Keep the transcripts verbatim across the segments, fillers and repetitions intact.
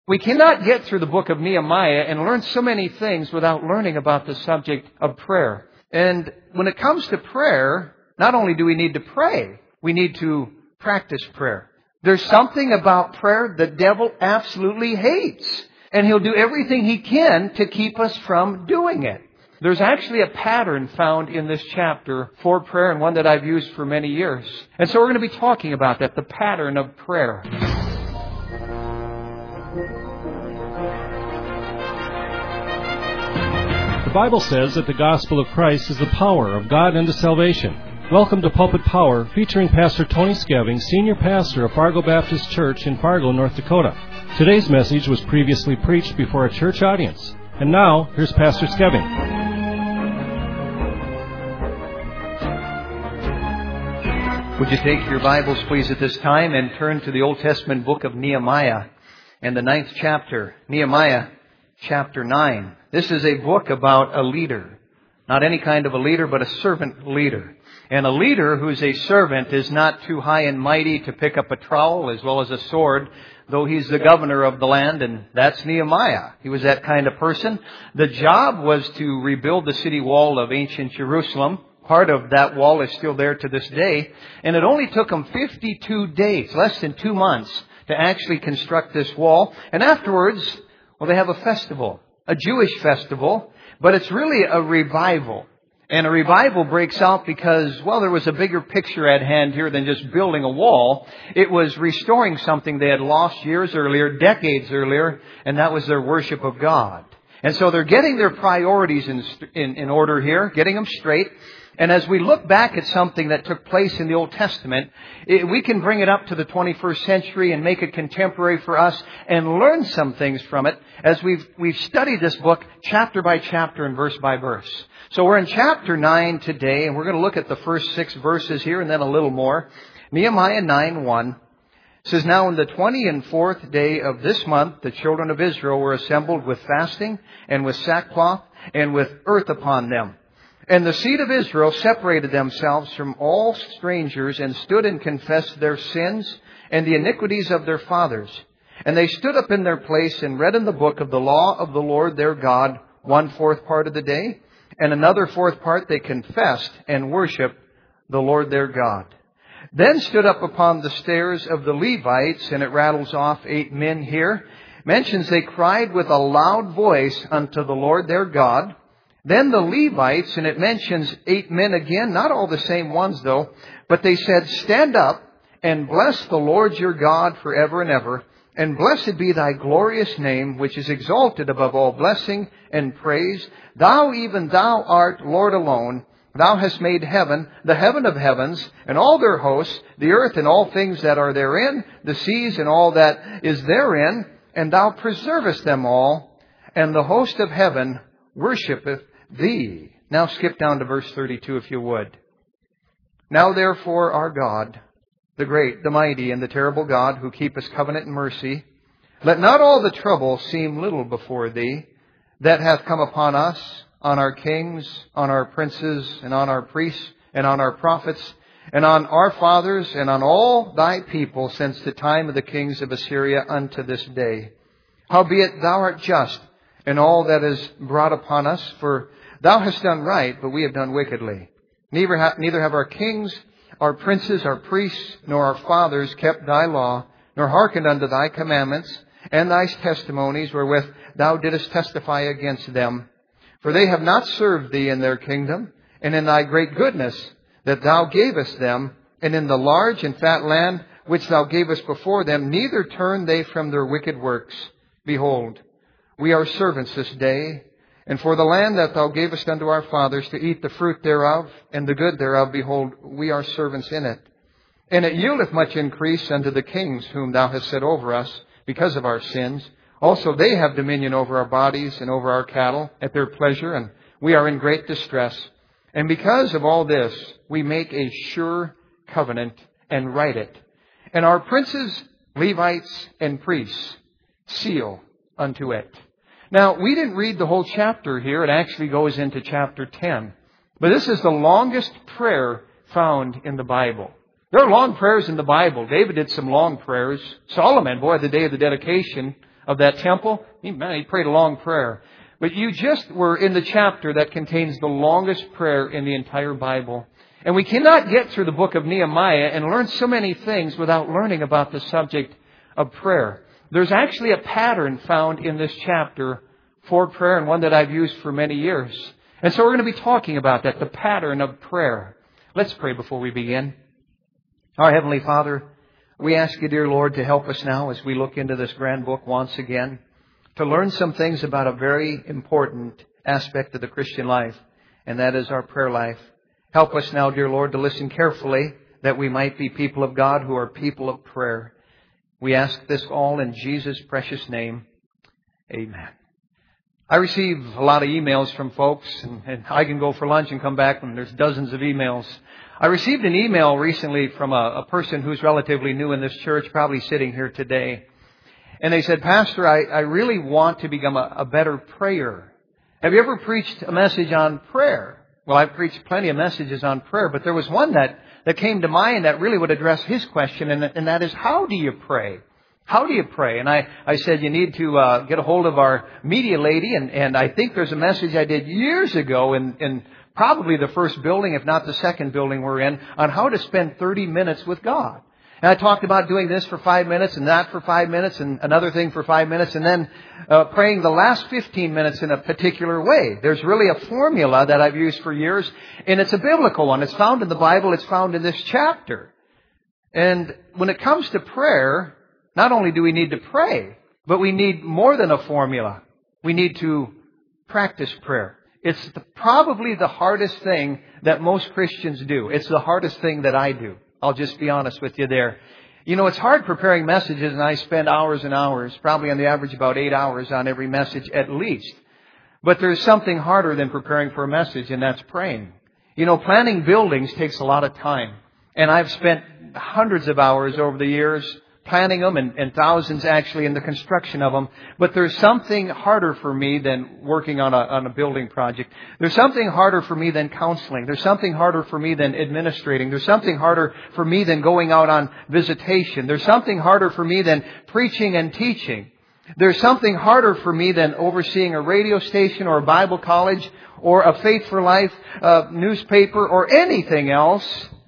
We cannot get through the book of Nehemiah and learn so many things without learning about the subject of prayer. And when it comes to prayer, not only do we need to pray, we need to practice prayer. There's something about prayer the devil absolutely hates. And he'll do everything he can to keep us from doing it. There's actually a pattern found in this chapter for prayer, and one that I've used for many years. And so we're going to be talking about that, the pattern of prayer. The Bible says that the gospel of Christ is the power of God unto salvation. Welcome to Pulpit Power, featuring Pastor Tony Skeving, Senior Pastor of Fargo Baptist Church in Fargo, North Dakota. Today's message was previously preached before a church audience. And now, here's Pastor Skeving. Would you take your Bibles, please, at this time and turn to the Old Testament book of Nehemiah and the ninth chapter, Nehemiah chapter nine. This is a book about a leader. Not any kind of a leader, but a servant leader. And a leader who's a servant is not too high and mighty to pick up a trowel as well as a sword, though he's the governor of the land, and that's Nehemiah. He was that kind of person. The job was to rebuild the city wall of ancient Jerusalem. Part of that wall is still there to this day. And it only took them fifty-two days, less than two months, to actually construct this wall. And afterwards, well, they have a festival, a Jewish festival, but it's really a revival. And a revival breaks out because, well, there was a bigger picture at hand here than just building a wall. It was restoring something they had lost years earlier, decades earlier, and that was their worship of God. And so they're getting their priorities in, in, in order here, getting them straight. And as we look back at something that took place in the Old Testament, it, we can bring it up to the twenty-first century and make it contemporary for us and learn some things from it as we've, we've studied this book chapter by chapter and verse by verse. So we're in chapter nine today, and we're going to look at the first six verses here and then a little more. Nehemiah nine one says, "Now in the twenty and fourth day of this month, the children of Israel were assembled with fasting and with sackcloth and with earth upon them. And the seed of Israel separated themselves from all strangers and stood and confessed their sins and the iniquities of their fathers. And they stood up in their place and read in the book of the law of the Lord their God one fourth part of the day. And another fourth part they confessed and worshiped the Lord their God. Then stood up upon the stairs of the Levites," and it rattles off eight men here, mentions they cried with a loud voice unto the Lord their God. Then the Levites, and it mentions eight men again, not all the same ones though, but they said, "Stand up and bless the Lord your God forever and ever. And blessed be thy glorious name, which is exalted above all blessing and praise. Thou, even thou art Lord alone. Thou hast made heaven, the heaven of heavens, and all their hosts, the earth and all things that are therein, the seas and all that is therein. And thou preservest them all, and the host of heaven worshipeth thee." Now skip down to verse thirty-two if you would. "Now therefore our God, the great, the mighty, and the terrible God, who keepeth covenant and mercy, let not all the trouble seem little before thee, that hath come upon us, on our kings, on our princes, and on our priests, and on our prophets, and on our fathers, and on all thy people, since the time of the kings of Assyria unto this day. Howbeit thou art just in all that is brought upon us, for thou hast done right, but we have done wickedly. Neither have, neither have our kings, our princes, our priests, nor our fathers kept thy law, nor hearkened unto thy commandments, and thy testimonies wherewith thou didst testify against them. For they have not served thee in their kingdom, and in thy great goodness that thou gavest them, and in the large and fat land which thou gavest before them, neither turned they from their wicked works. Behold, we are servants this day, and for the land that thou gavest unto our fathers to eat the fruit thereof, and the good thereof, behold, we are servants in it. And it yieldeth much increase unto the kings whom thou hast set over us, because of our sins. Also they have dominion over our bodies and over our cattle at their pleasure, and we are in great distress. And because of all this, we make a sure covenant and write it. And our princes, Levites, and priests seal unto it." Now, we didn't read the whole chapter here. It actually goes into chapter ten. But this is the longest prayer found in the Bible. There are long prayers in the Bible. David did some long prayers. Solomon, boy, the day of the dedication of that temple. He, man, he prayed a long prayer. But you just were in the chapter that contains the longest prayer in the entire Bible. And we cannot get through the book of Nehemiah and learn so many things without learning about the subject of prayer. There's actually a pattern found in this chapter for prayer, and one that I've used for many years. And so we're going to be talking about that, the pattern of prayer. Let's pray before we begin. Our Heavenly Father, we ask you, dear Lord, to help us now as we look into this grand book once again, to learn some things about a very important aspect of the Christian life, and that is our prayer life. Help us now, dear Lord, to listen carefully, that we might be people of God who are people of prayer. We ask this all in Jesus' precious name. Amen. I receive a lot of emails from folks, and, and I can go for lunch and come back and there's dozens of emails. I received an email recently from a, a person who's relatively new in this church, probably sitting here today. And they said, Pastor, I, I really want to become a, a better prayer. Have you ever preached a message on prayer? Well, I've preached plenty of messages on prayer, but there was one that, that came to mind that really would address his question, and, and that is, how do you pray? How do you pray? And I, I said, you need to uh, get a hold of our media lady, and, and I think there's a message I did years ago in, in probably the first building, if not the second building we're in, on how to spend thirty minutes with God. And I talked about doing this for five minutes and that for five minutes and another thing for five minutes and then uh, praying the last fifteen minutes in a particular way. There's really a formula that I've used for years, and it's a biblical one. It's found in the Bible. It's found in this chapter. And when it comes to prayer, not only do we need to pray, but we need more than a formula. We need to practice prayer. It's the, probably the hardest thing that most Christians do. It's the hardest thing that I do. I'll just be honest with you there. You know, it's hard preparing messages, and I spend hours and hours, probably on the average about eight hours on every message at least. But there's something harder than preparing for a message, and that's praying. You know, planning buildings takes a lot of time. And I've spent hundreds of hours over the years planning them, and, and thousands actually in the construction of them. But there's something harder for me than working on a, on a building project. There's something harder for me than counseling. There's something harder for me than administrating. There's something harder for me than going out on visitation. There's something harder for me than preaching and teaching. There's something harder for me than overseeing a radio station or a Bible college or a Faith for Life uh, newspaper or anything else.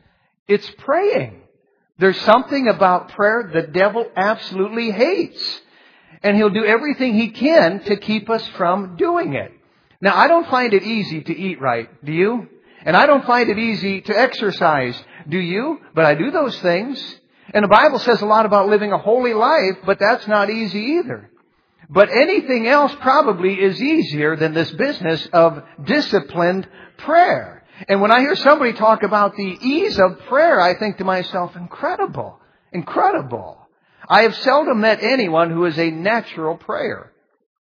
It's praying. There's something about prayer the devil absolutely hates. And he'll do everything he can to keep us from doing it. Now, I don't find it easy to eat right. Do you? And I don't find it easy to exercise. Do you? But I do those things. And the Bible says a lot about living a holy life, but that's not easy either. But anything else probably is easier than this business of disciplined prayer. And when I hear somebody talk about the ease of prayer, I think to myself, incredible, incredible. I have seldom met anyone who is a natural prayer.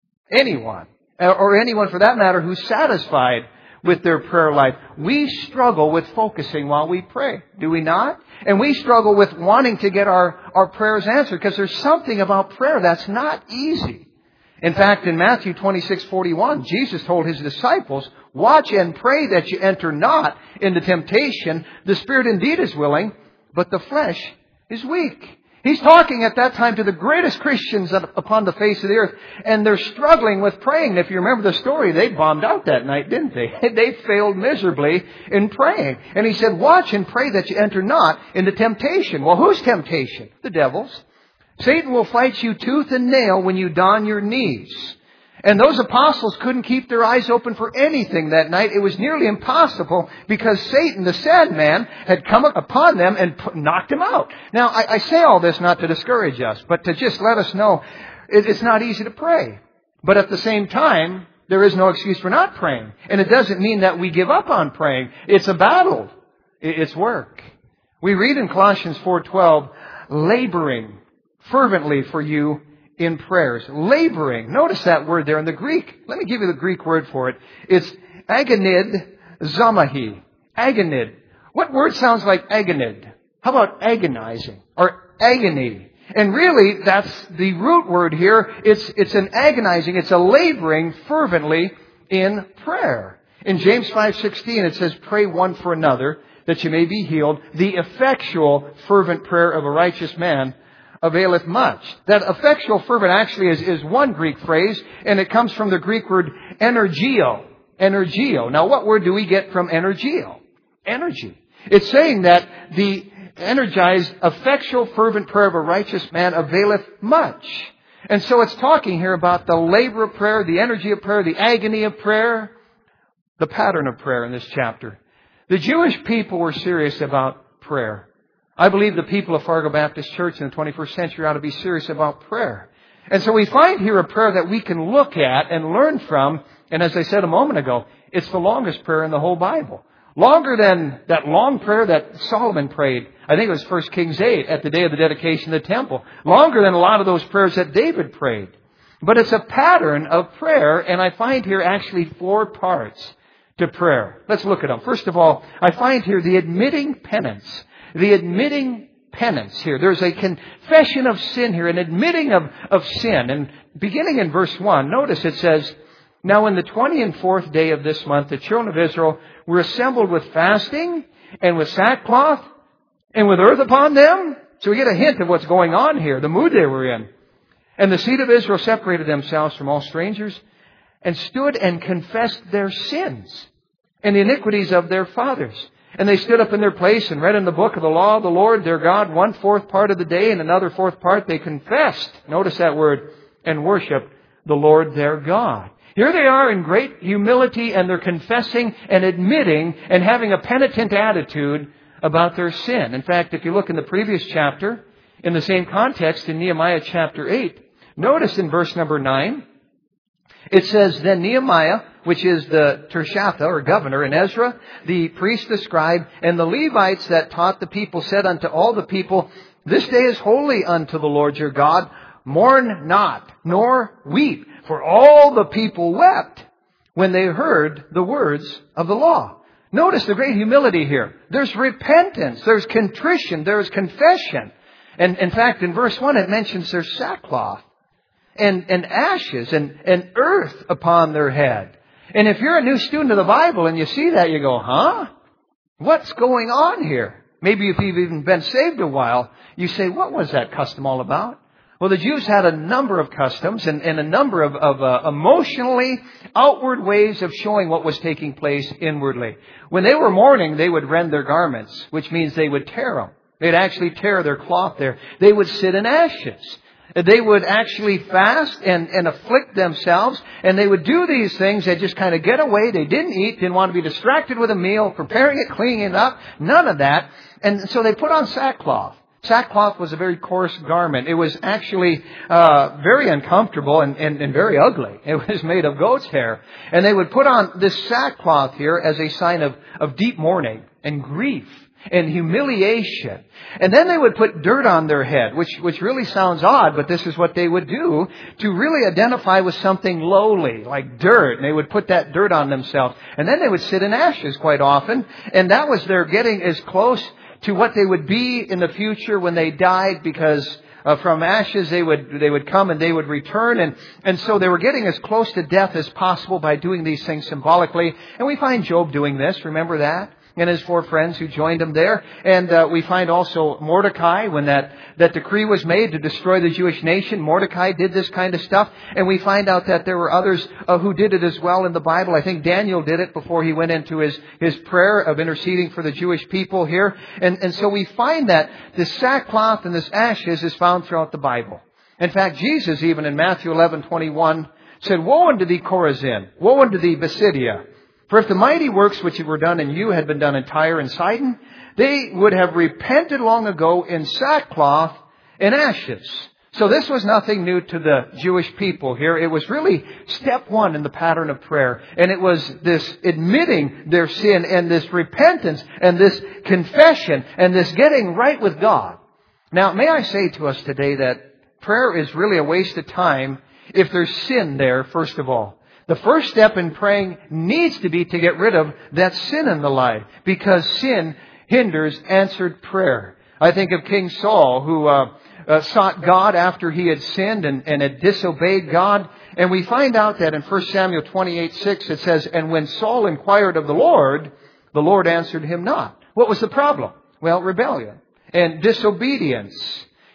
Anyone. Or anyone, for that matter, who's satisfied with their prayer life. We struggle with focusing while we pray, do we not? And we struggle with wanting to get our, our prayers answered, because there's something about prayer that's not easy. In fact, in Matthew twenty-six forty-one, Jesus told His disciples, watch and pray that you enter not into temptation. The spirit indeed is willing, but the flesh is weak. He's talking at that time to the greatest Christians upon the face of the earth, and they're struggling with praying. If you remember the story, they bombed out that night, didn't they? They failed miserably in praying. And He said, watch and pray that you enter not into temptation. Well, whose temptation? The devil's. Satan will fight you tooth and nail when you don your knees. And those apostles couldn't keep their eyes open for anything that night. It was nearly impossible because Satan, the sad man, had come upon them and knocked them out. Now, I, I say all this not to discourage us, but to just let us know it's not easy to pray. But at the same time, there is no excuse for not praying. And it doesn't mean that we give up on praying. It's a battle. It's work. We read in Colossians four twelve, laboring fervently for you in prayers. Laboring. Notice that word there in the Greek. Let me give you the Greek word for it. It's agonid zamahi. Agonid. What word sounds like agonid? How about agonizing or agony? And really, that's the root word here. It's, it's an agonizing, it's a laboring fervently in prayer. In James five sixteen, it says, pray one for another that you may be healed. The effectual, fervent prayer of a righteous man availeth much. That effectual fervent actually is, is one Greek phrase, and it comes from the Greek word energio. Energio. Now, what word do we get from energio? Energy. It's saying that the energized, effectual, fervent prayer of a righteous man availeth much. And so it's talking here about the labor of prayer, the energy of prayer, the agony of prayer, the pattern of prayer in this chapter. The Jewish people were serious about prayer. I believe the people of Fargo Baptist Church in the twenty-first century ought to be serious about prayer. And so we find here a prayer that we can look at and learn from. And as I said a moment ago, it's the longest prayer in the whole Bible. Longer than that long prayer that Solomon prayed. I think it was First Kings eight at the day of the dedication of the temple. Longer than a lot of those prayers that David prayed. But it's a pattern of prayer, and I find here actually four parts to prayer. Let's look at them. First of all, I find here the admitting penance. The admitting penance here. There's a confession of sin here, an admitting of, of sin. And beginning in verse one, notice it says, "Now in the twenty and fourth day of this month, the children of Israel were assembled with fasting and with sackcloth and with earth upon them." So we get a hint of what's going on here, the mood they were in. "And the seed of Israel separated themselves from all strangers and stood and confessed their sins and the iniquities of their fathers. And they stood up in their place and read in the book of the law of the Lord their God one fourth part of the day, and another fourth part they confessed," notice that word, "and worshiped the Lord their God." Here they are in great humility, and they're confessing and admitting and having a penitent attitude about their sin. In fact, if you look in the previous chapter, in the same context in Nehemiah chapter eight, notice in verse number nine, it says, "Then Nehemiah, which is the Tirshatha or governor, and Ezra, the priest, the scribe, and the Levites that taught the people, said unto all the people, This day is holy unto the Lord your God. Mourn not, nor weep. For all the people wept when they heard the words of the law." Notice the great humility here. There's repentance, there's contrition, there's confession. And in fact, in verse one, it mentions there's sackcloth and, and ashes and, and earth upon their head. And if you're a new student of the Bible and you see that, you go, huh? What's going on here? Maybe if you've even been saved a while, you say, what was that custom all about? Well, the Jews had a number of customs and, and a number of, of uh, emotionally outward ways of showing what was taking place inwardly. When they were mourning, they would rend their garments, which means they would tear them. They'd actually tear their cloth there. They would sit in ashes. They would actually fast and, and afflict themselves, and they would do these things. They'd just kind of get away. They didn't eat, didn't want to be distracted with a meal, preparing it, cleaning it up, none of that. And so they put on sackcloth. Sackcloth was a very coarse garment. It was actually uh very uncomfortable and, and, and very ugly. It was made of goat's hair. And they would put on this sackcloth here as a sign of, of deep mourning and grief and humiliation. And then they would put dirt on their head, which, which really sounds odd, but this is what they would do to really identify with something lowly, like dirt. And they would put that dirt on themselves. And then they would sit in ashes quite often. And that was their getting as close to what they would be in the future when they died, because uh, from ashes they would they would come and they would return. And, and so they were getting as close to death as possible by doing these things symbolically. And we find Job doing this. Remember that? And his four friends who joined him there. And uh, we find also Mordecai, when that, that decree was made to destroy the Jewish nation, Mordecai did this kind of stuff. And we find out that there were others uh, who did it as well in the Bible. I think Daniel did it before he went into his, his prayer of interceding for the Jewish people here. And, and so we find that this sackcloth and this ashes is found throughout the Bible. In fact, Jesus, even in Matthew eleven twenty-one, said, "Woe unto thee, Chorazin! Woe unto thee, Basidia! For if the mighty works which were done in you had been done in Tyre and Sidon, they would have repented long ago in sackcloth and ashes." So this was nothing new to the Jewish people here. It was really step one in the pattern of prayer. And it was this admitting their sin and this repentance and this confession and this getting right with God. Now, may I say to us today that prayer is really a waste of time if there's sin there, first of all. The first step in praying needs to be to get rid of that sin in the life, because sin hinders answered prayer. I think of King Saul, who uh, uh, sought God after he had sinned and, and had disobeyed God. And we find out that in First Samuel twenty-eight six it says, "And when Saul inquired of the Lord, the Lord answered him not." What was the problem? Well, rebellion and disobedience.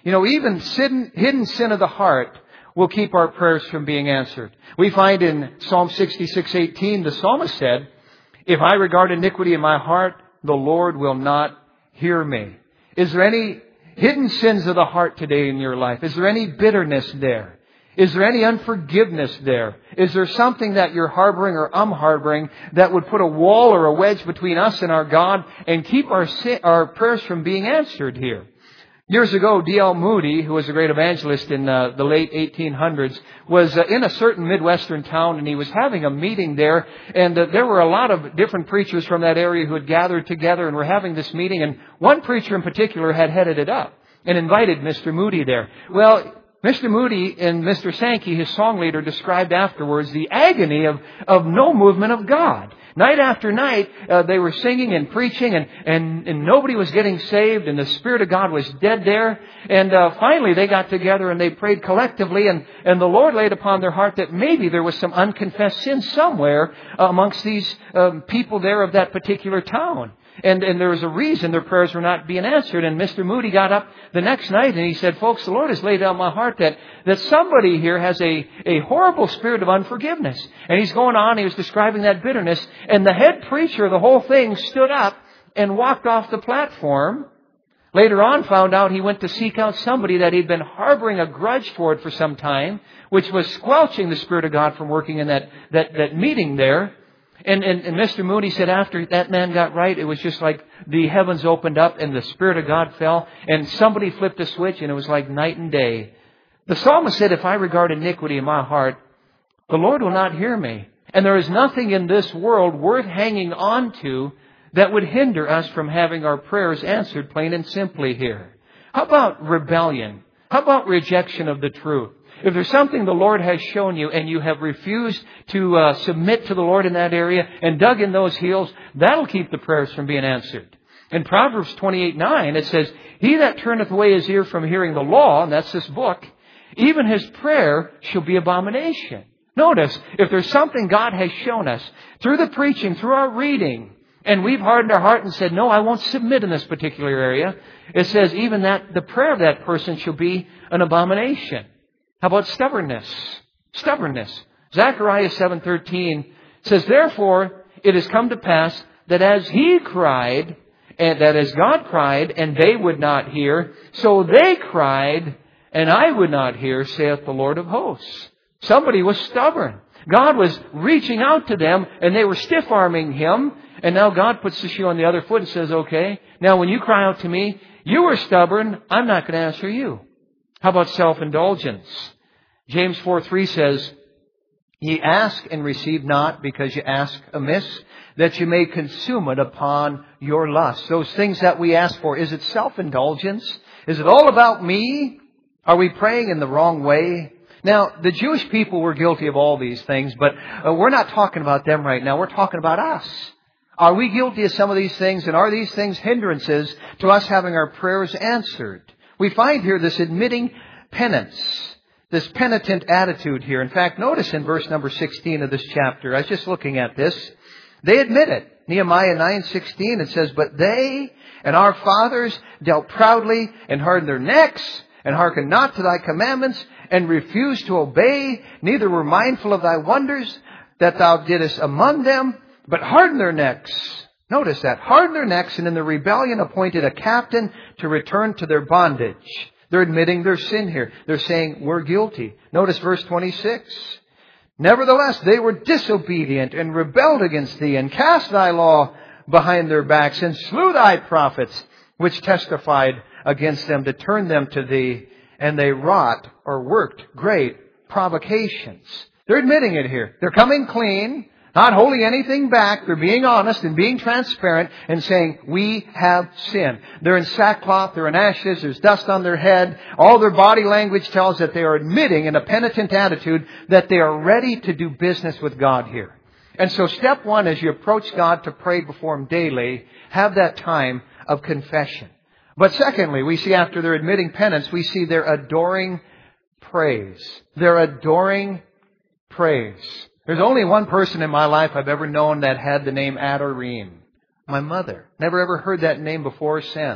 You know, even sin, hidden sin of the heart will keep our prayers from being answered. We find in Psalm sixty-six eighteen, the psalmist said, "If I regard iniquity in my heart, the Lord will not hear me." Is there any hidden sins of the heart today in your life? Is there any bitterness there? Is there any unforgiveness there? Is there something that you're harboring or I'm harboring that would put a wall or a wedge between us and our God and keep our sin, our prayers from being answered here? Years ago, D L Moody, who was a great evangelist in uh, the late eighteen hundreds, was uh, in a certain Midwestern town, and he was having a meeting there, and uh, there were a lot of different preachers from that area who had gathered together and were having this meeting, and one preacher in particular had headed it up and invited Mister Moody there. Well, Mister Moody and Mister Sankey, his song leader, described afterwards the agony of, of no movement of God. Night after night, uh, they were singing and preaching, and, and, and nobody was getting saved, and the Spirit of God was dead there. And uh, finally, they got together and they prayed collectively, and, and the Lord laid upon their heart that maybe there was some unconfessed sin somewhere uh, amongst these um, people there of that particular town. And, and there was a reason their prayers were not being answered. And Mister Moody got up the next night and he said, "Folks, the Lord has laid on my heart that, that somebody here has a, a horrible spirit of unforgiveness." And he's going on, he was describing that bitterness. And the head preacher of the whole thing stood up and walked off the platform. Later on found out he went to seek out somebody that he'd been harboring a grudge toward for some time, which was squelching the Spirit of God from working in that, that, that meeting there. And, and, and Mister Moody said after that man got right, it was just like the heavens opened up and the Spirit of God fell and somebody flipped a switch and it was like night and day. The psalmist said, "If I regard iniquity in my heart, the Lord will not hear me." And there is nothing in this world worth hanging on to that would hinder us from having our prayers answered plain and simply here. How about rebellion? How about rejection of the truth? If there's something the Lord has shown you and you have refused to uh, submit to the Lord in that area and dug in those heels, that'll keep the prayers from being answered. In Proverbs twenty-eight nine, it says, "He that turneth away his ear from hearing the law," and that's this book, "even his prayer shall be abomination." Notice, if there's something God has shown us through the preaching, through our reading, and we've hardened our heart and said, "No, I won't submit in this particular area," it says even that the prayer of that person shall be an abomination. How about stubbornness? Stubbornness. Zechariah seven thirteen says, "Therefore it has come to pass that as he cried, and that as God cried, and they would not hear, so they cried, and I would not hear, saith the Lord of hosts." Somebody was stubborn. God was reaching out to them, and they were stiff-arming Him. And now God puts the shoe on the other foot and says, "Okay, now when you cry out to me, you were stubborn, I'm not going to answer you." How about self-indulgence? James four three says, "Ye ask and receive not, because ye ask amiss, that you may consume it upon your lust." Those things that we ask for, is it self-indulgence? Is it all about me? Are we praying in the wrong way? Now, the Jewish people were guilty of all these things, but uh, we're not talking about them right now. We're talking about us. Are we guilty of some of these things, and are these things hindrances to us having our prayers answered? We find here this admitting penance, this penitent attitude here. In fact, notice in verse number sixteen of this chapter, I was just looking at this, they admit it. Nehemiah nine sixteen, it says, "But they and our fathers dealt proudly and hardened their necks and hearkened not to thy commandments and refused to obey, neither were mindful of thy wonders that thou didst among them, but hardened their necks." Notice that. Hardened their necks, and in the rebellion appointed a captain to return to their bondage. They're admitting their sin here. They're saying, we're guilty. Notice verse twenty-six. "Nevertheless, they were disobedient and rebelled against thee, and cast thy law behind their backs, and slew thy prophets, which testified against them to turn them to thee. And they wrought," or worked, "great provocations." They're admitting it here. They're coming clean, not holding anything back. They're being honest and being transparent and saying, we have sinned. They're in sackcloth, they're in ashes, there's dust on their head. All their body language tells that they are admitting in a penitent attitude that they are ready to do business with God here. And so step one, as you approach God to pray before Him daily, have that time of confession. But secondly, we see after their admitting penance, we see their adoring praise. Their adoring praise. There's only one person in my life I've ever known that had the name Adorine. My mother. Never ever heard that name before or since.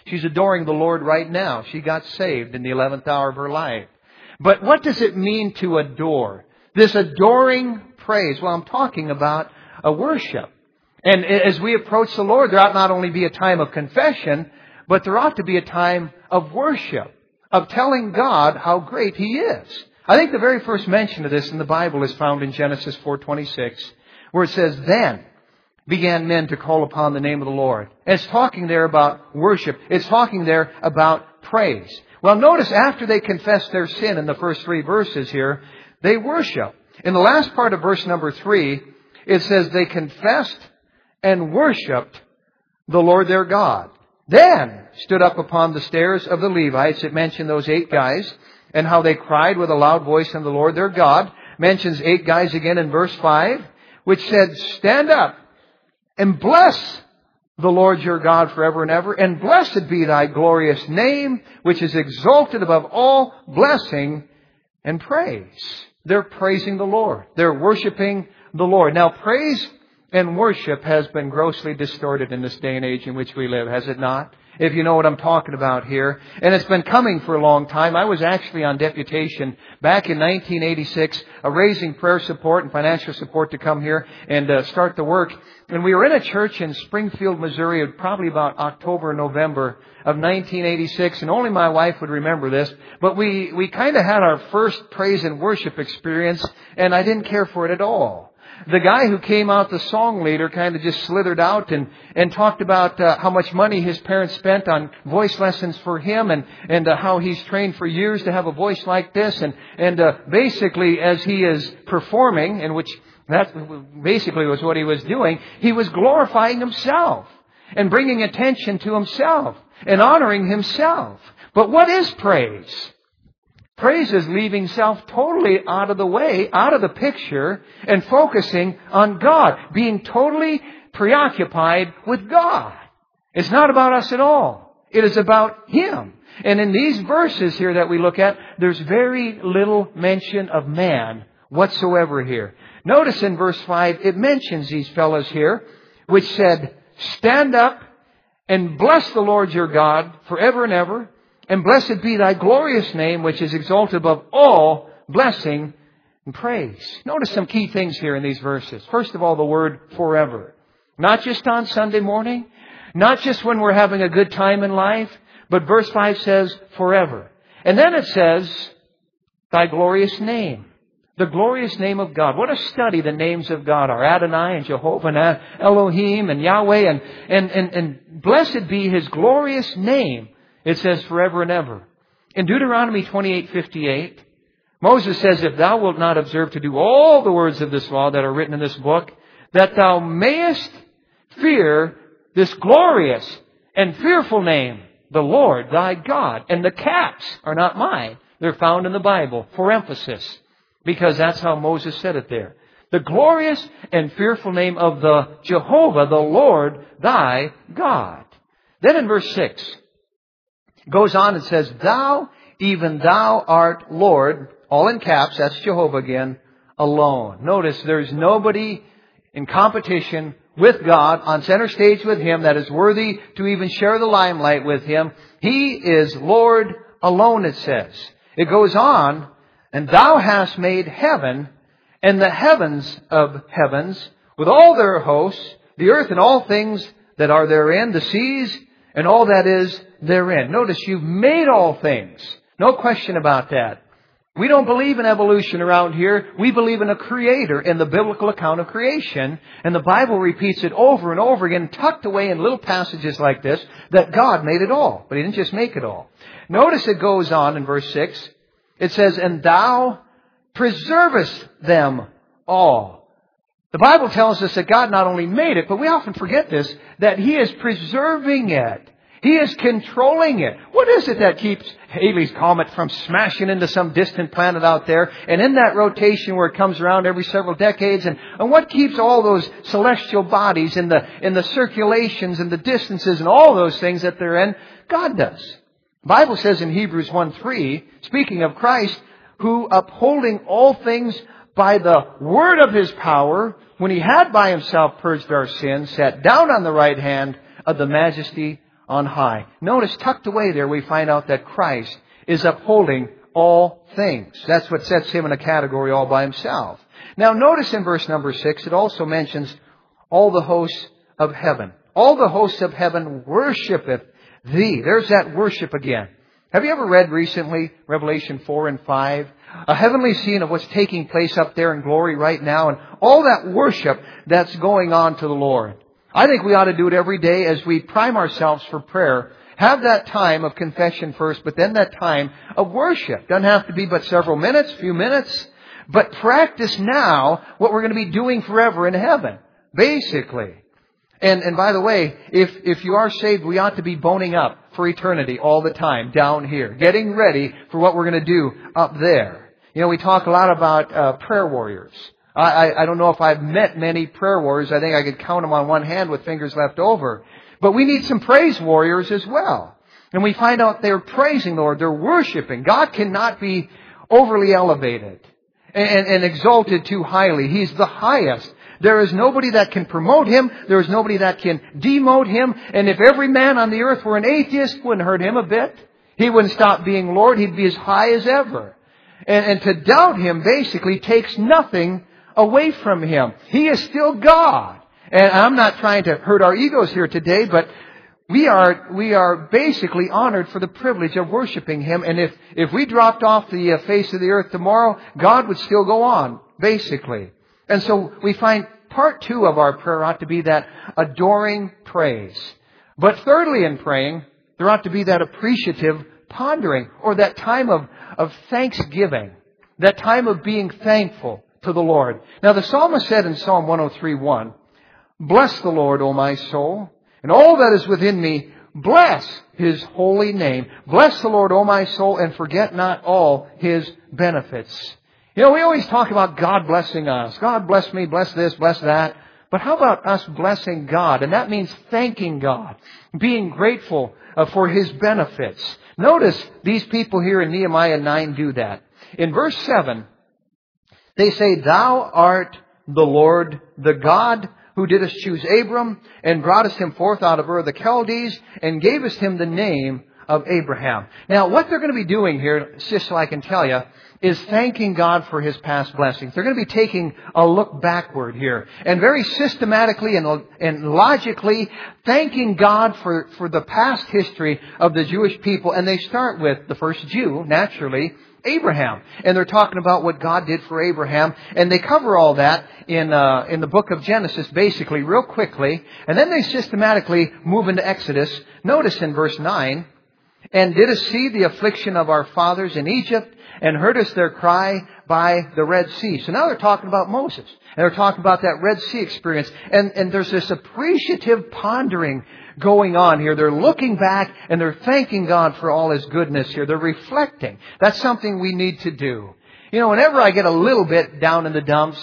She's adoring the Lord right now. She got saved in the eleventh hour of her life. But what does it mean to adore? This adoring praise. Well, I'm talking about a worship. And as we approach the Lord, there ought not only be a time of confession, but there ought to be a time of worship, of telling God how great He is. I think the very first mention of this in the Bible is found in Genesis four twenty-six, where it says, "Then began men to call upon the name of the Lord." And it's talking there about worship. It's talking there about praise. Well, notice after they confess their sin in the first three verses here, they worship. In the last part of verse number three, it says they confessed and worshipped the Lord their God. Then stood up upon the stairs of the Levites. It mentioned those eight guys and how they cried with a loud voice unto the Lord their God. Mentions eight guys again in verse five, which said, "Stand up and bless the Lord your God forever and ever. And blessed be thy glorious name, which is exalted above all blessing and praise." They're praising the Lord. They're worshiping the Lord. Now, praise and worship has been grossly distorted in this day and age in which we live, has it not? If you know what I'm talking about here. And it's been coming for a long time. I was actually on deputation back in nineteen eighty-six, uh, raising prayer support and financial support to come here and uh, start the work. And we were in a church in Springfield, Missouri, probably about October, November of nineteen eighty-six. And only my wife would remember this. But we, we kind of had our first praise and worship experience, and I didn't care for it at all. The guy who came out, the song leader, kind of just slithered out and, and talked about uh, how much money his parents spent on voice lessons for him and, and uh, how he's trained for years to have a voice like this. And, and uh, basically, as he is performing, in which that basically was what he was doing, he was glorifying himself and bringing attention to himself and honoring himself. But what is praise? Praise is leaving self totally out of the way, out of the picture, and focusing on God. Being totally preoccupied with God. It's not about us at all. It is about Him. And in these verses here that we look at, there's very little mention of man whatsoever here. Notice in verse five, it mentions these fellows here, which said, "Stand up and bless the Lord your God forever and ever. And blessed be thy glorious name, which is exalted above all blessing and praise." Notice some key things here in these verses. First of all, the word forever. Not just on Sunday morning, not just when we're having a good time in life, but verse five says forever. And then it says, thy glorious name. The glorious name of God. What a study the names of God are. Adonai and Jehovah and Elohim and Yahweh. And, and, and, and blessed be His glorious name. It says forever and ever. In Deuteronomy twenty-eight fifty-eight, Moses says, "If thou wilt not observe to do all the words of this law that are written in this book, that thou mayest fear this glorious and fearful name, the Lord thy God." And the caps are not mine. They're found in the Bible for emphasis, because that's how Moses said it there. The glorious and fearful name of the Jehovah, the Lord thy God. Then in verse six, goes on and says, "Thou, even thou art Lord," all in caps, that's Jehovah again, "alone." Notice there's nobody in competition with God, on center stage with Him, that is worthy to even share the limelight with Him. He is Lord alone, it says. It goes on, "And thou hast made heaven and the heavens of heavens with all their hosts, the earth and all things that are therein, the seas and all that is therein." Notice, you've made all things. No question about that. We don't believe in evolution around here. We believe in a creator in the biblical account of creation. And the Bible repeats it over and over again, tucked away in little passages like this, that God made it all. But He didn't just make it all. Notice it goes on in verse six. It says, "And thou preservest them all." The Bible tells us that God not only made it, but we often forget this, that He is preserving it. He is controlling it. What is it that keeps Halley's Comet from smashing into some distant planet out there? And in that rotation where it comes around every several decades, and, and what keeps all those celestial bodies in the, in the circulations and the distances and all those things that they're in? God does. The Bible says in Hebrews one three, speaking of Christ, who upholding all things by the word of His power, when He had by Himself purged our sins, sat down on the right hand of the majesty on high. Notice, tucked away there, we find out that Christ is upholding all things. That's what sets Him in a category all by Himself. Now, notice in verse number six, it also mentions all the hosts of heaven. All the hosts of heaven worshipeth Thee. There's that worship again. Have you ever read recently Revelation four and five? A heavenly scene of what's taking place up there in glory right now, and all that worship that's going on to the Lord. I think we ought to do it every day as we prime ourselves for prayer. Have that time of confession first, but then that time of worship. Doesn't have to be but several minutes, few minutes. But practice now what we're going to be doing forever in heaven, basically. And, and by the way, if, if you are saved, we ought to be boning up for eternity all the time down here, getting ready for what we're going to do up there. You know, we talk a lot about uh, prayer warriors. I, I, I don't know if I've met many prayer warriors. I think I could count them on one hand with fingers left over. But we need some praise warriors as well. And we find out they're praising the Lord. They're worshiping. God cannot be overly elevated and, and exalted too highly. He's the highest. There is nobody that can promote Him. There is nobody that can demote Him. And if every man on the earth were an atheist, it wouldn't hurt Him a bit. He wouldn't stop being Lord. He'd be as high as ever. And, and to doubt Him basically takes nothing away from Him. He is still God. And I'm not trying to hurt our egos here today, but we are we are basically honored for the privilege of worshiping Him. And if, if we dropped off the face of the earth tomorrow, God would still go on, basically. And so we find part two of our prayer ought to be that adoring praise. But thirdly in praying, there ought to be that appreciative pondering, or that time of, of thanksgiving, that time of being thankful to the Lord. Now the psalmist said in Psalm one oh three one, "Bless the Lord, O my soul, and all that is within me, bless His holy name. Bless the Lord, O my soul, and forget not all His benefits." You know, we always talk about God blessing us. God bless me, bless this, bless that. But how about us blessing God? And that means thanking God, being grateful uh, for His benefits. Notice these people here in Nehemiah nine do that. In verse seven, they say, "Thou art the Lord, the God who didst choose Abram, and broughtest him forth out of Ur of the Chaldees, and gavest him the name of Abraham." Now, what they're going to be doing here, just so I can tell you, is thanking God for His past blessings. They're going to be taking a look backward here, and very systematically and, and logically thanking God for, for the past history of the Jewish people. And they start with the first Jew, naturally, Abraham. And they're talking about what God did for Abraham. And they cover all that in uh, in the book of Genesis, basically, real quickly. And then they systematically move into Exodus. Notice in verse nine, "And didst see the affliction of our fathers in Egypt, and heardest their cry by the Red Sea." So now they're talking about Moses. And they're talking about that Red Sea experience. And, and there's this appreciative pondering going on here. They're looking back and they're thanking God for all His goodness here. They're reflecting. That's something we need to do. You know, whenever I get a little bit down in the dumps,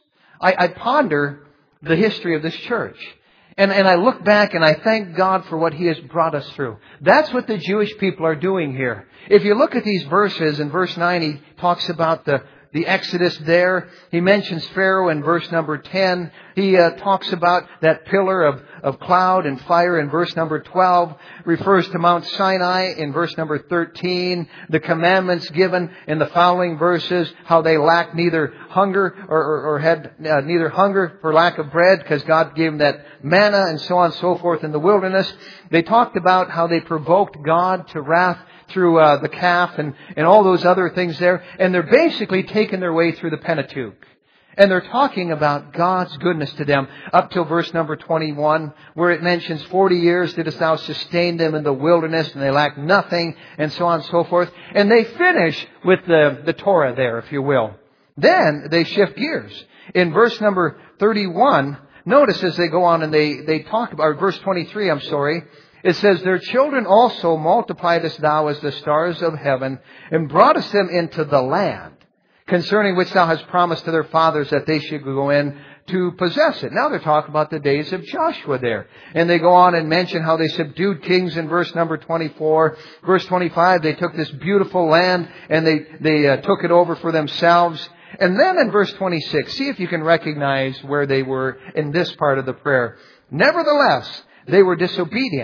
I, I ponder the history of this church. And, and I look back and I thank God for what He has brought us through. That's what the Jewish people are doing here. If you look at these verses, in verse nine, he talks about the, the Exodus there. He mentions Pharaoh in verse number ten. He uh, talks about that pillar of, of cloud and fire in verse number twelve. Refers to Mount Sinai in verse number thirteen. The commandments given in the following verses, how they lacked neither hunger or, or, or had uh, neither hunger for lack of bread, because God gave them that manna and so on and so forth in the wilderness. They talked about how they provoked God to wrath through uh, the calf and, and all those other things there. And they're basically taking their way through the Pentateuch. And they're talking about God's goodness to them up till verse number twenty-one, where it mentions forty years didst thou sustain them in the wilderness, and they lacked nothing, and so on and so forth. And they finish with the, the Torah there, if you will. Then they shift gears. In verse number thirty-one, notice as they go on and they, they talk about, or verse twenty-three, I'm sorry, it says, "Their children also multipliedest thou as the stars of heaven, and broughtest them into the land, concerning which thou hast promised to their fathers that they should go in to possess it." Now they're talking about the days of Joshua there. And they go on and mention how they subdued kings in verse number twenty-four. Verse twenty-five, they took this beautiful land and they, they uh, took it over for themselves. And then in verse twenty-six, see if you can recognize where they were in this part of the prayer. "Nevertheless, they were disobedient,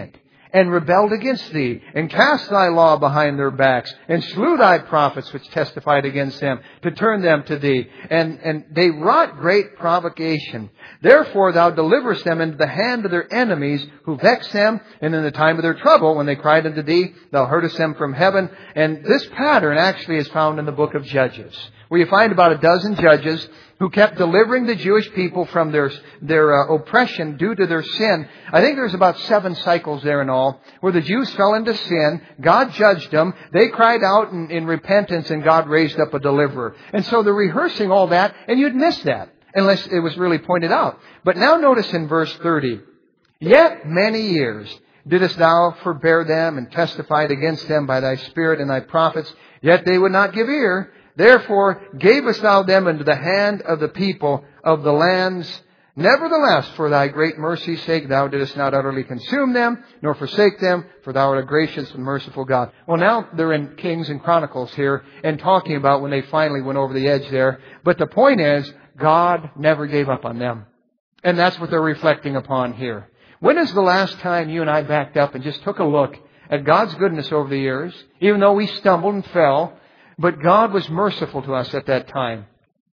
and rebelled against thee, and cast thy law behind their backs, and slew thy prophets which testified against them, to turn them to thee. And, and they wrought great provocation. Therefore thou deliverest them into the hand of their enemies, who vexed them, and in the time of their trouble, when they cried unto thee, thou heardest them from heaven. And this pattern actually is found in the book of Judges, where you find about a dozen judges who kept delivering the Jewish people from their their uh, oppression due to their sin. I think there's about seven cycles there in all, where the Jews fell into sin. God judged them. They cried out in, in repentance, and God raised up a deliverer. And so they're rehearsing all that, and you'd miss that unless it was really pointed out. But now notice in verse thirty, yet many years didst thou forbear them, and testified against them by thy Spirit and thy prophets, yet they would not give ear. Therefore gavest thou them into the hand of the people of the lands. Nevertheless, for thy great mercy's sake, thou didst not utterly consume them, nor forsake them, for thou art a gracious and merciful God. Well, now they're in Kings and Chronicles here, and talking about when they finally went over the edge there. But the point is, God never gave up on them. And that's what they're reflecting upon here. When is the last time you and I backed up and just took a look at God's goodness over the years, even though we stumbled and fell? But God was merciful to us at that time.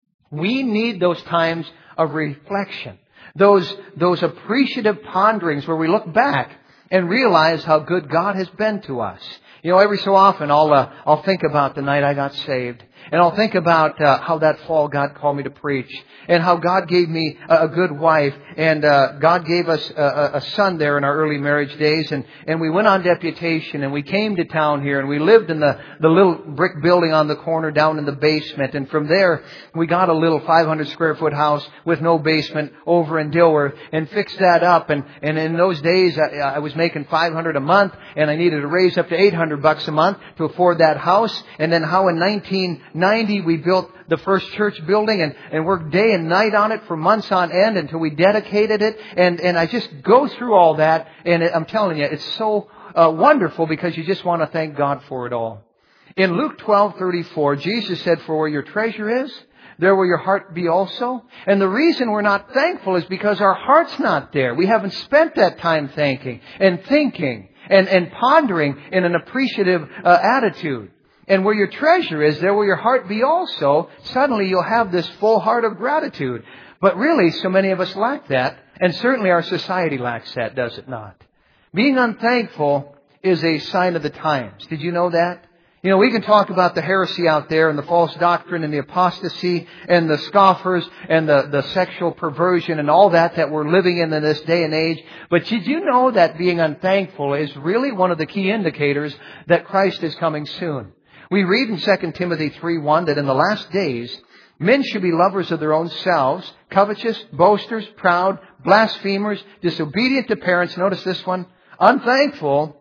We need those times of reflection. Those, those appreciative ponderings where we look back and realize how good God has been to us. You know, every so often I'll, uh, I'll think about the night I got saved. And I'll think about uh, how that fall God called me to preach, and how God gave me a, a good wife, and uh, God gave us a, a son there in our early marriage days, and, and we went on deputation, and we came to town here, and we lived in the, the little brick building on the corner down in the basement, and from there we got a little five hundred square foot house with no basement over in Dilworth, and fixed that up, and, and in those days I, I was making five hundred a month, and I needed to raise up to eight hundred bucks a month to afford that house. And then how in nineteen ninety we built the first church building, and, and worked day and night on it for months on end until we dedicated it. And, and I just go through all that, and it, I'm telling you, it's so uh, wonderful, because you just want to thank God for it all. In Luke twelve thirty-four, Jesus said, for where your treasure is, there will your heart be also. And the reason we're not thankful is because our heart's not there. We haven't spent that time thanking and thinking and, and pondering in an appreciative uh, attitude. And where your treasure is, there will your heart be also. Suddenly you'll have this full heart of gratitude. But really, so many of us lack that. And certainly our society lacks that, does it not? Being unthankful is a sign of the times. Did you know that? You know, we can talk about the heresy out there, and the false doctrine, and the apostasy, and the scoffers, and the, the sexual perversion, and all that that we're living in in this day and age. But did you know that being unthankful is really one of the key indicators that Christ is coming soon? We read in Second Timothy three one that in the last days, men should be lovers of their own selves, covetous, boasters, proud, blasphemers, disobedient to parents. Notice this one. Unthankful,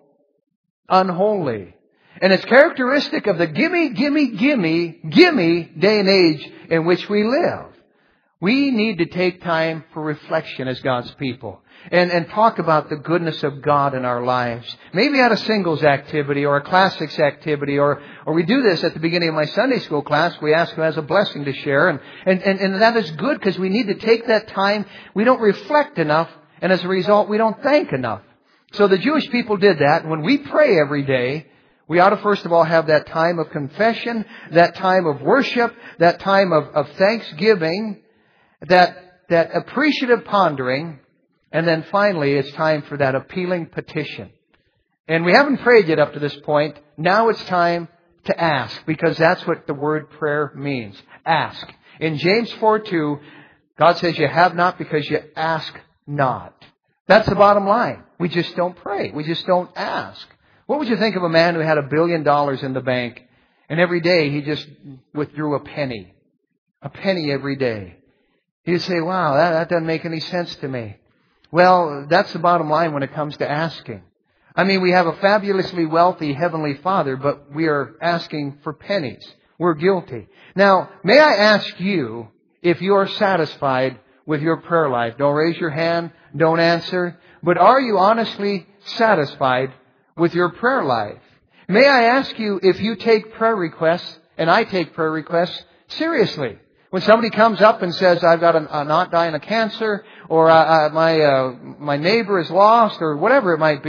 unholy. And it's characteristic of the gimme, gimme, gimme, gimme day and age in which we live. We need to take time for reflection as God's people. And, and talk about the goodness of God in our lives. Maybe at a singles activity or a classics activity, or, or we do this at the beginning of my Sunday school class. We ask who has a blessing to share. And, and, and, and that is good, because we need to take that time. We don't reflect enough, and as a result, we don't thank enough. So the Jewish people did that. And when we pray every day, we ought to first of all have that time of confession, that time of worship, that time of, of thanksgiving, that, that appreciative pondering. And then finally, it's time for that appealing petition. And we haven't prayed yet up to this point. Now it's time to ask, because that's what the word prayer means. Ask. In James four two, God says you have not because you ask not. That's the bottom line. We just don't pray. We just don't ask. What would you think of a man who had a billion dollars in the bank, and every day he just withdrew a penny? A penny every day. You'd say, wow, that, that doesn't make any sense to me. Well, that's the bottom line when it comes to asking. I mean, we have a fabulously wealthy Heavenly Father, but we are asking for pennies. We're guilty. Now, may I ask you if you are satisfied with your prayer life? Don't raise your hand. Don't answer. But are you honestly satisfied with your prayer life? May I ask you if you take prayer requests, and I take prayer requests, seriously? When somebody comes up and says, I've got an, an aunt dying of cancer, or uh, uh, my uh, my neighbor is lost, or whatever it might be,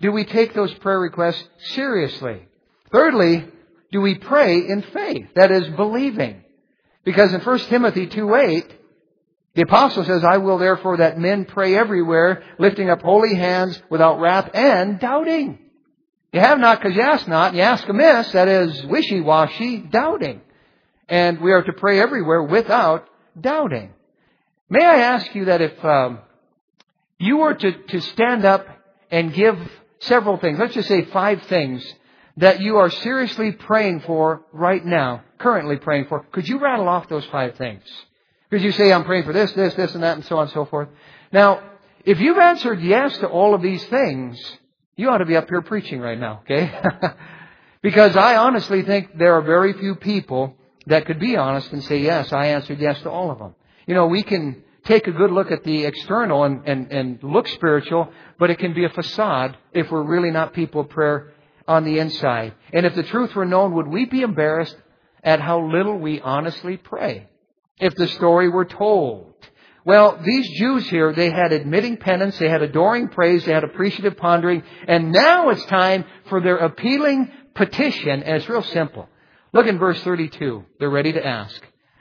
do we take those prayer requests seriously? Thirdly, do we pray in faith? That is, believing. Because in First Timothy two eight, the apostle says, I will therefore that men pray everywhere, lifting up holy hands without wrath and doubting. You have not because you ask not, and you ask amiss, that is wishy-washy, doubting. And we are to pray everywhere without doubting. May I ask you that if um, you were to, to stand up and give several things, let's just say five things that you are seriously praying for right now, currently praying for, could you rattle off those five things? Because you say, I'm praying for this, this, this, and that, and so on and so forth. Now, if you've answered yes to all of these things, you ought to be up here preaching right now, okay? Because I honestly think there are very few people that could be honest and say, yes, I answered yes to all of them. You know, we can take a good look at the external and, and, and look spiritual, but it can be a facade if we're really not people of prayer on the inside. And if the truth were known, would we be embarrassed at how little we honestly pray? If the story were told. Well, these Jews here, they had admitting penance, they had adoring praise, they had appreciative pondering, and now it's time for their appealing petition, and it's real simple. Look in verse thirty-two. They're ready to ask.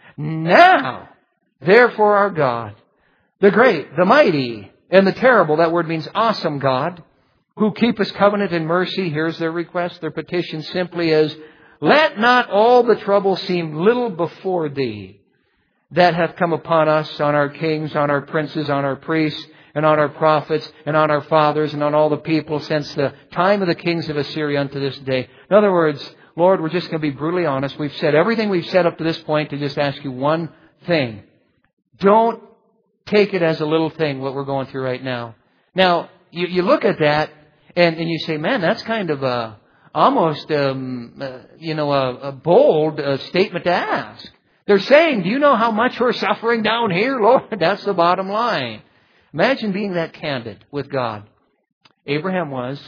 Now, therefore our God, the great, the mighty, and the terrible, that word means awesome God, who keepeth covenant and mercy, here's their request, their petition simply is, let not all the trouble seem little before thee, that hath come upon us, on our kings, on our princes, on our priests, and on our prophets, and on our fathers, and on all the people since the time of the kings of Assyria unto this day. In other words, Lord, we're just going to be brutally honest. We've said everything we've said up to this point to just ask you one thing. Don't take it as a little thing, what we're going through right now. Now, you, you look at that, and, and you say, man, that's kind of a, almost, um, uh, you know, a, a bold uh, statement to ask. They're saying, do you know how much we're suffering down here, Lord? That's the bottom line. Imagine being that candid with God. Abraham was.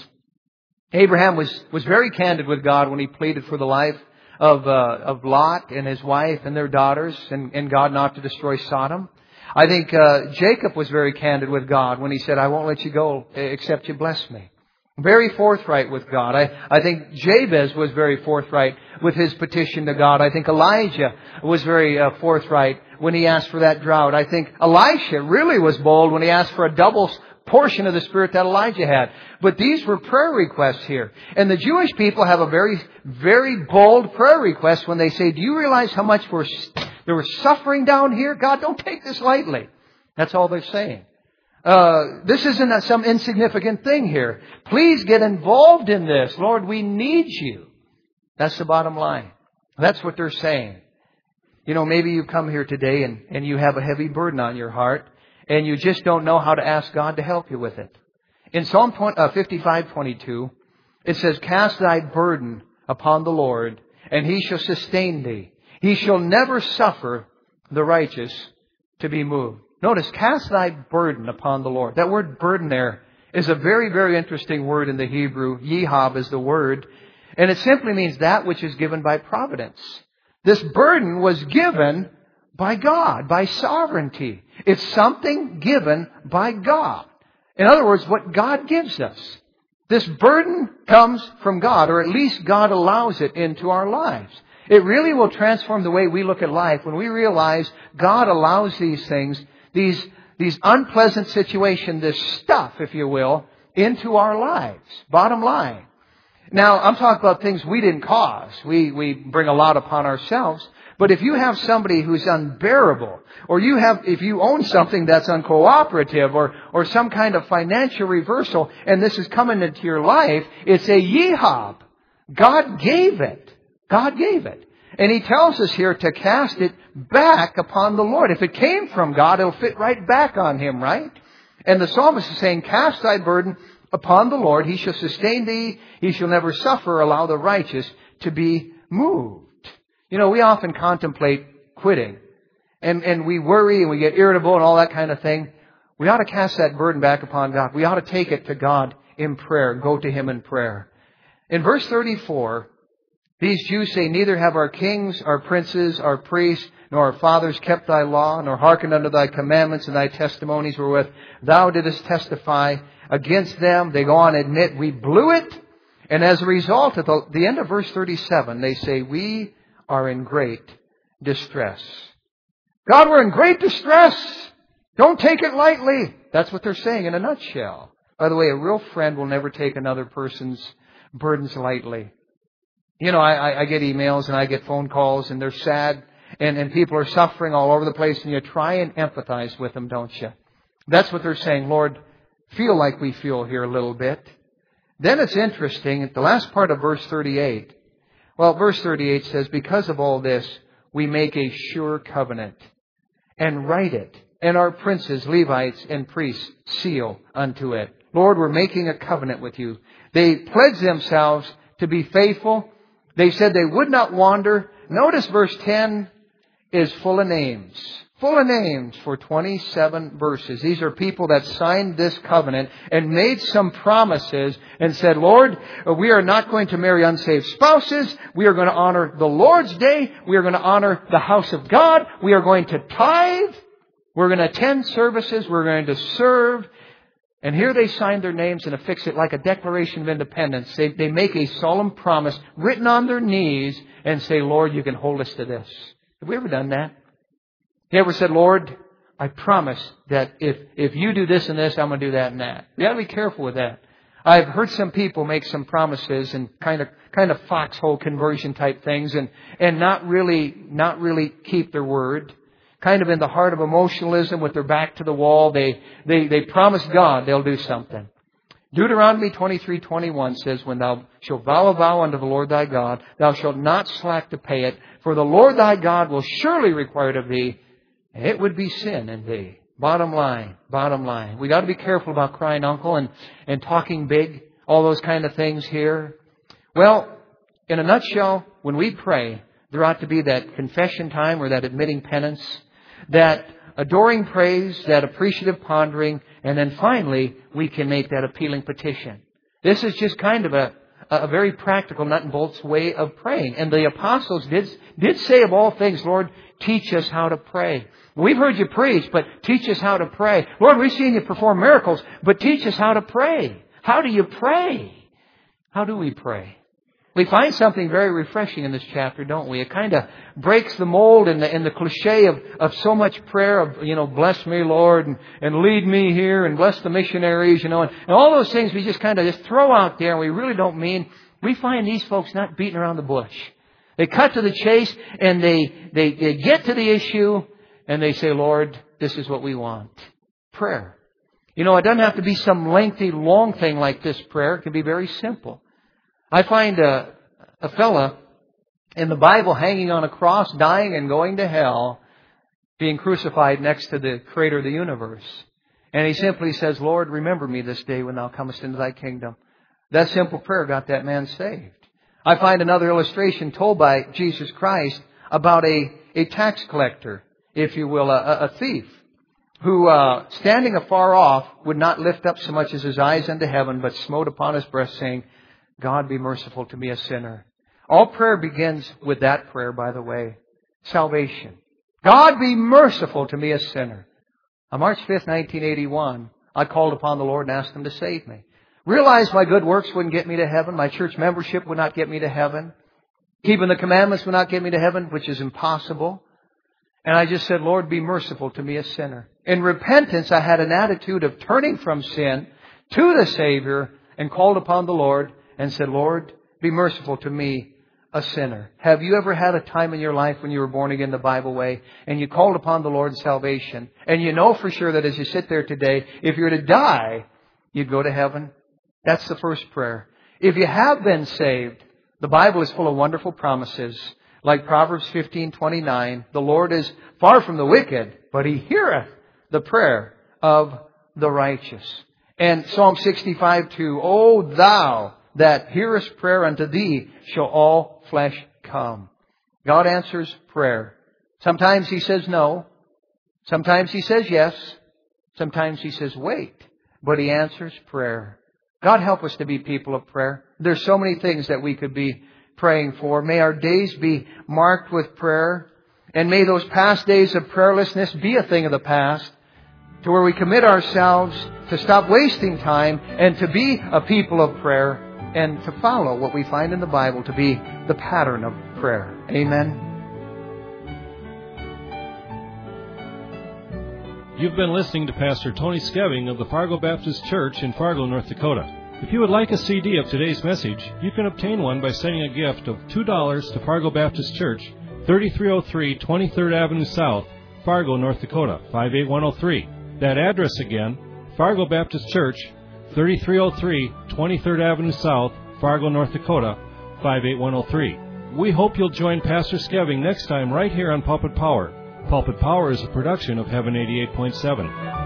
Abraham was, was very candid with God when he pleaded for the life of, uh, of Lot and his wife and their daughters and, and God not to destroy Sodom. I think uh, Jacob was very candid with God when he said, I won't let you go except you bless me. Very forthright with God. I, I think Jabez was very forthright with his petition to God. I think Elijah was very uh, forthright when he asked for that drought. I think Elisha really was bold when he asked for a double portion of the Spirit that Elijah had. But these were prayer requests here. And the Jewish people have a very, very bold prayer request when they say, do you realize how much we're, we're suffering down here? God, don't take this lightly. That's all they're saying. Uh, this isn't some insignificant thing here. Please get involved in this. Lord, we need you. That's the bottom line. That's what they're saying. You know, maybe you come here today and, and you have a heavy burden on your heart and you just don't know how to ask God to help you with it. In Psalm fifty-five twenty-two, it says, cast thy burden upon the Lord and He shall sustain thee. He shall never suffer the righteous to be moved. Notice, cast thy burden upon the Lord. That word burden there is a very, very interesting word in the Hebrew. Yehab is the word. And it simply means that which is given by providence. This burden was given by God, by sovereignty. It's something given by God. In other words, what God gives us. This burden comes from God, or at least God allows it into our lives. It really will transform the way we look at life when we realize God allows these things, these, these unpleasant situations, this stuff, if you will, into our lives. Bottom line. Now, I'm talking about things we didn't cause. We, we bring a lot upon ourselves. But if you have somebody who's unbearable, or you have, if you own something that's uncooperative, or, or some kind of financial reversal, and this is coming into your life, it's a yehab. God gave it. God gave it. And He tells us here to cast it back upon the Lord. If it came from God, it'll fit right back on Him, right? And the psalmist is saying, cast thy burden upon the Lord. He shall sustain thee. He shall never suffer, allow the righteous to be moved. You know, we often contemplate quitting. And, and we worry and we get irritable and all that kind of thing. We ought to cast that burden back upon God. We ought to take it to God in prayer. Go to Him in prayer. In verse thirty-four, these Jews say, neither have our kings, our princes, our priests, nor our fathers kept thy law, nor hearkened unto thy commandments and thy testimonies wherewith thou didst testify against them. They go on and admit, we blew it. And as a result, at the, the end of verse thirty-seven, they say, we are in great distress. God, we're in great distress. Don't take it lightly. That's what they're saying in a nutshell. By the way, a real friend will never take another person's burdens lightly. You know, I, I get emails and I get phone calls and they're sad and, and people are suffering all over the place and you try and empathize with them, don't you? That's what they're saying. Lord, feel like we feel here a little bit. Then it's interesting, at the last part of verse thirty-eight. Well, verse thirty-eight says, because of all this, we make a sure covenant and write it. And our princes, Levites, and priests seal unto it. Lord, we're making a covenant with you. They pledged themselves to be faithful. They said they would not wander. Notice verse ten is full of names. Full of names for twenty-seven verses. These are people that signed this covenant and made some promises and said, Lord, we are not going to marry unsaved spouses. We are going to honor the Lord's Day. We are going to honor the house of God. We are going to tithe. We're going to attend services. We're going to serve. And here they sign their names and affix it like a Declaration of Independence. They, they make a solemn promise written on their knees and say, Lord, you can hold us to this. Have we ever done that? You ever said, Lord, I promise that if, if you do this and this, I'm going to do that and that. We got to be careful with that. I've heard some people make some promises and kind of kind of foxhole conversion type things and, and not really not really keep their word. Kind of in the heart of emotionalism with their back to the wall. They, they, they promise God they'll do something. Deuteronomy twenty-three twenty-one says, when thou shalt vow a vow unto the Lord thy God, thou shalt not slack to pay it, for the Lord thy God will surely require it of thee, and it would be sin in thee. Bottom line, bottom line. We got to be careful about crying uncle and, and talking big, all those kind of things here. Well, in a nutshell, when we pray, there ought to be that confession time or that admitting penance, that adoring praise, that appreciative pondering, and then finally, we can make that appealing petition. This is just kind of a, a very practical nut and bolts way of praying. And the apostles did, did say of all things, Lord, teach us how to pray. We've heard you preach, but teach us how to pray. Lord, we've seen you perform miracles, but teach us how to pray. How do you pray? How do we pray? We find something very refreshing in this chapter, don't we? It kind of breaks the mold and the, and the cliche of, of so much prayer of, you know, bless me, Lord, and, and lead me here, and bless the missionaries, you know, and, and all those things we just kind of just throw out there and we really don't mean. We find these folks not beating around the bush. They cut to the chase and they, they, they get to the issue and they say, Lord, this is what we want. Prayer. You know, it doesn't have to be some lengthy, long thing like this prayer. It can be very simple. I find a, a fella in the Bible hanging on a cross, dying and going to hell, being crucified next to the Creator of the universe. And he simply says, Lord, remember me this day when thou comest into thy kingdom. That simple prayer got that man saved. I find another illustration told by Jesus Christ about a, a tax collector, if you will, a, a thief, who, uh, standing afar off, would not lift up so much as his eyes unto heaven, but smote upon his breast, saying, God, be merciful to me, a sinner. All prayer begins with that prayer, by the way. Salvation. God, be merciful to me, a sinner. On March fifth, nineteen eighty-one, I called upon the Lord and asked Him to save me. Realized my good works wouldn't get me to heaven. My church membership would not get me to heaven. Keeping the commandments would not get me to heaven, which is impossible. And I just said, Lord, be merciful to me, a sinner. In repentance, I had an attitude of turning from sin to the Savior and called upon the Lord and said, Lord, be merciful to me, a sinner. Have you ever had a time in your life when you were born again the Bible way and you called upon the Lord's salvation and you know for sure that as you sit there today, if you're to die, you'd go to heaven? That's the first prayer. If you have been saved, the Bible is full of wonderful promises. Like Proverbs fifteen twenty-nine, the Lord is far from the wicked, but He heareth the prayer of the righteous. And Psalm sixty-five two, O thou that hearest prayer, unto thee shall all flesh come. God answers prayer. Sometimes He says no. Sometimes He says yes. Sometimes He says wait. But He answers prayer. God help us to be people of prayer. There's so many things that we could be praying for. May our days be marked with prayer. And may those past days of prayerlessness be a thing of the past. to where we commit ourselves to stop wasting time and to be a people of prayer and to follow what we find in the Bible to be the pattern of prayer. Amen. You've been listening to Pastor Tony Skeving of the Fargo Baptist Church in Fargo, North Dakota. If you would like a C D of today's message, you can obtain one by sending a gift of two dollars to Fargo Baptist Church, thirty-three oh three twenty-third Avenue South, Fargo, North Dakota, five eight one oh three. That address again, Fargo Baptist Church, thirty-three oh three twenty-third Avenue South, Fargo, North Dakota, five eight one oh three. We hope you'll join Pastor Skeving next time right here on Pulpit Power. Pulpit Power is a production of Heaven eighty-eight point seven.